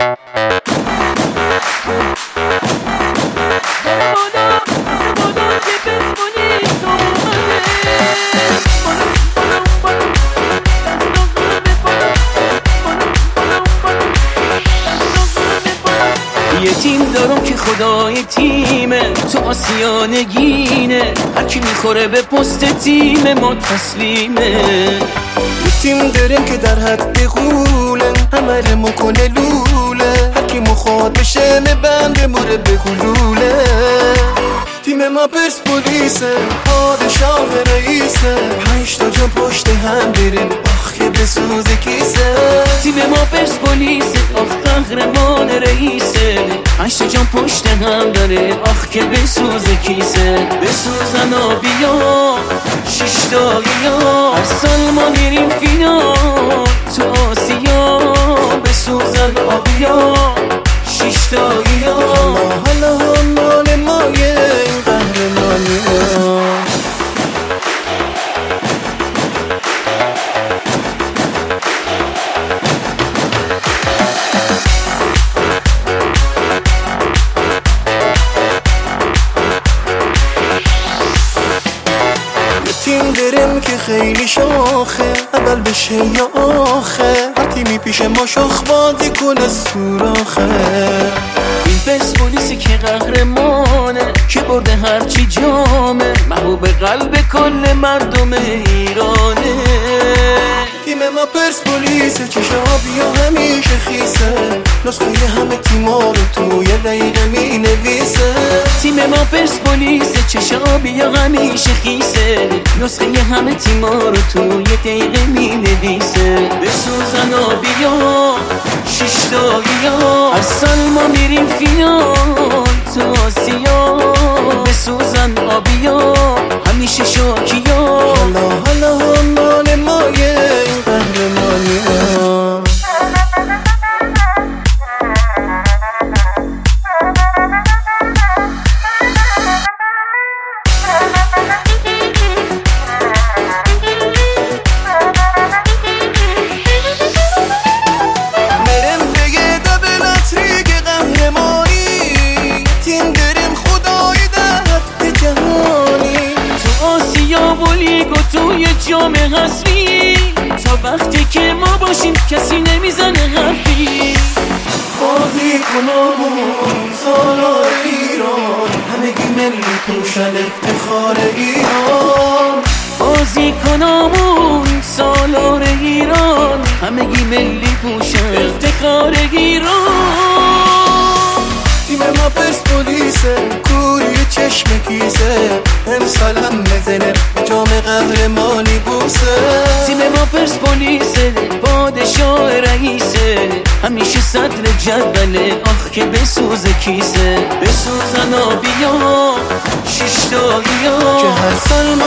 یه تیم دارم که خدای تیمه، تو آسیا نگینه، هر کی میخوره به پست تیم ما تسلیمه. یه تیم داریم که در حد قوله، همه رو مکنه لوله، هر کی مخواد بشه بند مره به گلوله. تیم ما پرسپولیسه، پادشاه رئیسه، 5 تا جام پشت هم بریم، آخ که بسوزه کیسه. تیم ما پرسپولیسه، آخ قهرمان رئیسه، 5 تا جام پشت هم داره، آخ که بسوزه کیسه. بسوزن آبیا 6 تاییا، هر سال ما میریم فینال تو آسیا. بسوزن آبیا 6 تاییا، حالا مال مایه این قهرمانی ها. تیم داریم که خیلی شاخه، اول بشه یا آخه، هر تیمی پیش ما شاخ بازی کنه سوراخه. این پرسپولیسی که قهرمانه، که برده هرچی جامه، محبوب قلب کل مردم ایرانه. تیم ما پرسپولیسه، چشم آبیا همیشه خیسه، نسخه همه تیما رو توی دقیقه می نویسه. تیم ما پرسپولیسه، چشم آبیا همیشه خیسه، نسخه همه تیما رو توی دقیقه می نویسه. بسوزن آبیا 6 تاییا، هر سال ما میریم فینال تو آسیا. بسوزن آبیا همیشه شاکیا، حالا مال مایه این قهرمانی ها. توی جام حذفی، تا وقتی که ما باشیم کسی نمیزنه حرفی. بازی کنامون سالار ایران، همگی ملی پوشن افتخار ایران. بازی کنامون سالار ایران، همگی ملی پوشن افتخار ایران. تیم ما پرسپولیسه، کوری چشم کیسه، امسال هم بزنه جام قهرمانی بوسه. تیم ما پرسپولیسه، پادشاه رئیسه، همیشه صدر جدوله، آخ که بسوزه کیسه. بسوزن آبیا 6 تاییا، که هر سال